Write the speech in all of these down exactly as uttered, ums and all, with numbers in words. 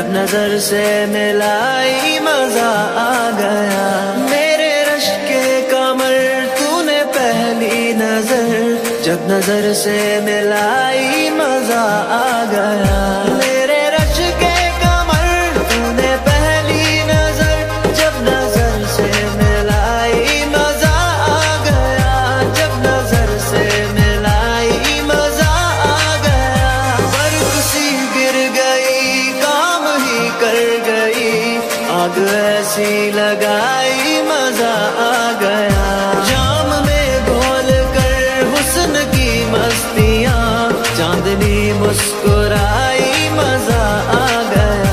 जब नजर से मिलाई मजा आ गया। मेरे रश के कमर तूने पहली नजर, जब नजर से मिलाई मजा आ गया। मेरे रश के कमर तूने पहली नजर, जब नजर से मिलाई मजा आ गया। जब नजर से मिलाई मजा आ गया। बर्फ सी गिर गई, काम ही कर गई, आग ऐसी लगाई मजा आ गया। जाम में घोल कर हुस्न की मस्तियां, चांदनी मुस्कुराई मजा आ गया।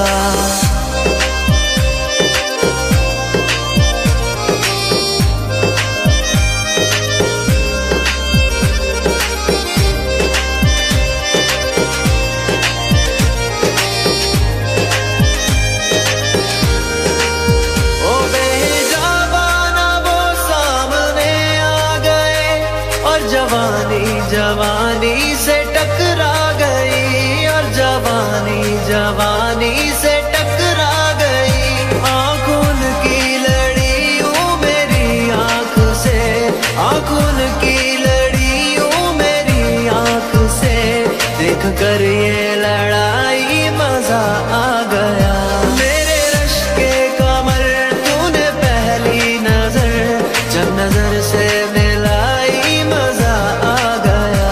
ओ बेजाबाना वो सामने आ गए, और जवानी जवानी से टकरा गई, और जवानी जवानी से टकरा गई। आंखों की लड़ी यूं मेरी आंख से, आंखों की लड़ी यूं मेरी आंख से, देख कर ये लड़ाई मजा आ गया। मेरे रश के कमर तूने पहली नजर, जब नजर से मिलाई मजा आ गया।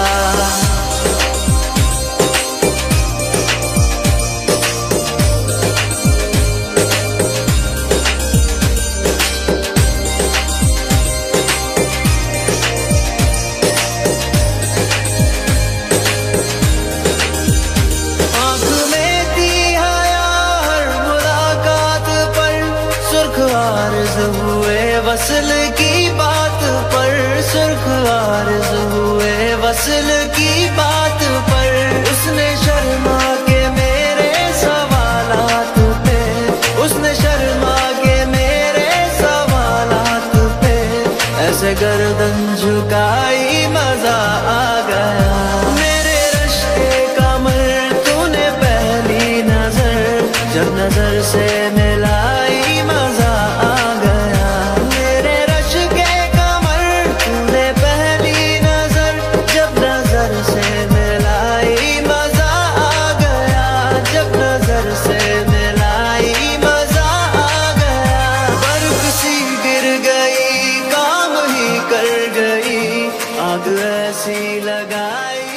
आँख में थी हया हर मुलाकात पर, सुर्ख आर्ज़ हुए वसल की बात पर, सुर्ख आर्ज़ हुए वसल की बात पर। उसने शर्मा के मेरे सवालात पे, उसने शर्मा के मेरे सवालात पे, ऐसे गर्दन झुकाई मजा आ गया। मेरे रश के कमर तूने पहली नजर, जब नजर से मिलाई मजा आ गया। मेरे रश के कमर तूने पहली नजर, जब नजर से मिलाई मजा आ गया। जब नजर से मिलाई मजा आ गया। बर्फ सी गिर गई, काम ही कर गई, आग ऐसी लगाई।